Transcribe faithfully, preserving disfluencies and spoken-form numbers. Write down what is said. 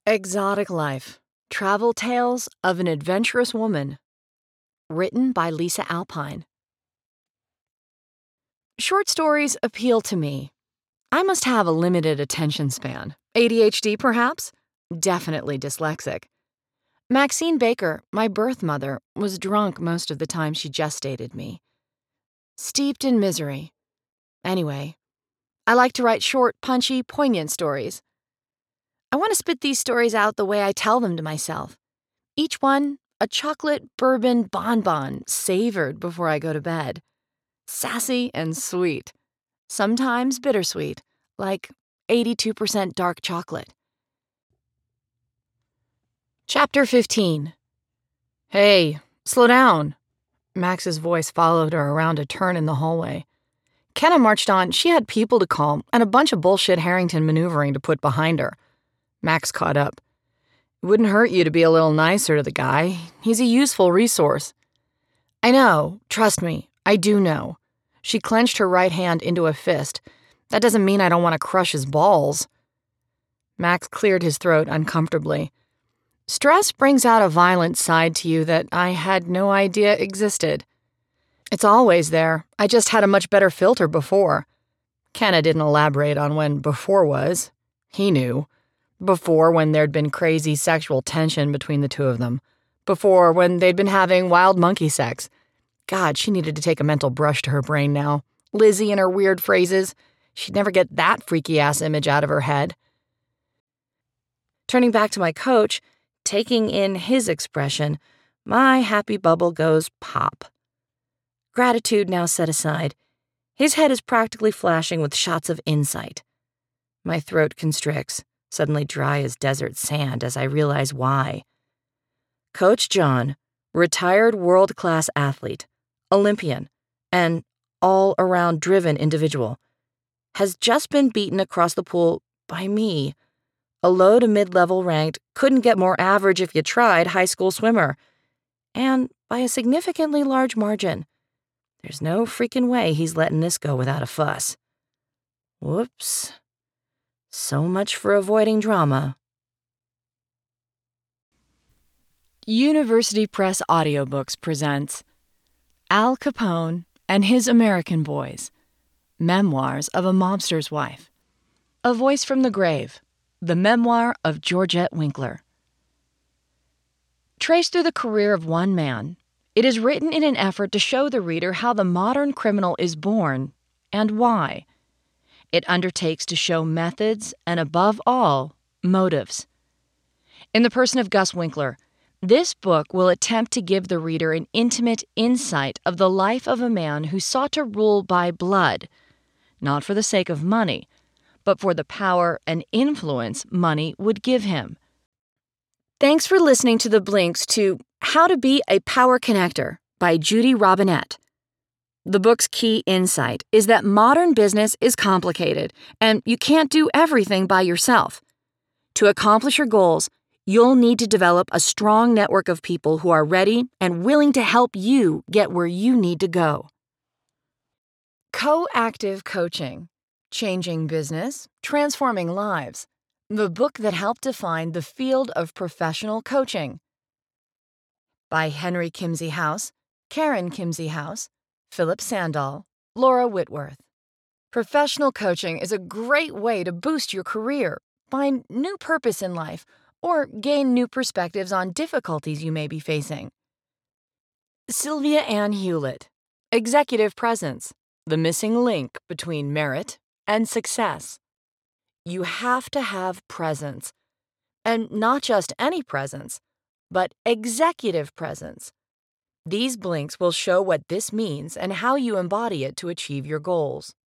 Exotic Life: Travel Tales of an Adventurous Woman. Written by Lisa Alpine. Short stories appeal to me. I must have a limited attention span. A D H D, perhaps? Definitely dyslexic. Maxine Baker, my birth mother, was drunk most of the time she gestated me. Steeped in misery. Anyway, I like to write short, punchy, poignant stories. I want to spit these stories out the way I tell them to myself. Each one a chocolate bourbon bonbon savored before I go to bed. Sassy and sweet. Sometimes bittersweet, like eighty-two percent dark chocolate. Chapter fifteen. Hey, slow down. Max's voice followed her around a turn in the hallway. Kenna marched on. She had people to call and a bunch of bullshit Harrington maneuvering to put behind her. Max caught up. It wouldn't hurt you to be a little nicer to the guy. He's a useful resource. I know. Trust me. I do know. She clenched her right hand into a fist. That doesn't mean I don't want to crush his balls. Max cleared his throat uncomfortably. Stress brings out a violent side to you that I had no idea existed. It's always there. I just had a much better filter before. Kenna didn't elaborate on when before was. He knew. Before, when there'd been crazy sexual tension between the two of them. Before, when they'd been having wild monkey sex. God, she needed to take a mental brush to her brain now. Lizzie and her weird phrases. She'd never get that freaky-ass image out of her head. Turning back to my coach, taking in his expression, my happy bubble goes pop. Gratitude now set aside. His head is practically flashing with shots of insight. My throat constricts, suddenly dry as desert sand as I realize why. Coach John, retired world-class athlete, Olympian, and all-around driven individual, has just been beaten across the pool by me, a low to mid-level ranked, couldn't get more average if you tried high school swimmer, and by a significantly large margin. There's no freaking way he's letting this go without a fuss. Whoops. So much for avoiding drama. University Press Audiobooks presents Al Capone and His American Boys, Memoirs of a Mobster's Wife. A Voice from the Grave, the memoir of Georgette Winkler. Traced through the career of one man, it is written in an effort to show the reader how the modern criminal is born and why. It undertakes to show methods and, above all, motives. In the person of Gus Winkler, this book will attempt to give the reader an intimate insight of the life of a man who sought to rule by blood, not for the sake of money, but for the power and influence money would give him. Thanks for listening to the Blinks to How to Be a Power Connector by Judy Robinette. The book's key insight is that modern business is complicated, and you can't do everything by yourself. To accomplish your goals, you'll need to develop a strong network of people who are ready and willing to help you get where you need to go. Co-Active Coaching: Changing Business, Transforming Lives. The book that helped define the field of professional coaching. By Henry Kimsey House, Karen Kimsey House, Philip Sandall, Laura Whitworth. Professional coaching is a great way to boost your career, find new purpose in life, or gain new perspectives on difficulties you may be facing. Sylvia Ann Hewlett, Executive Presence: The Missing Link Between Merit and Success. You have to have presence, and not just any presence, but executive presence. These blinks will show what this means and how you embody it to achieve your goals.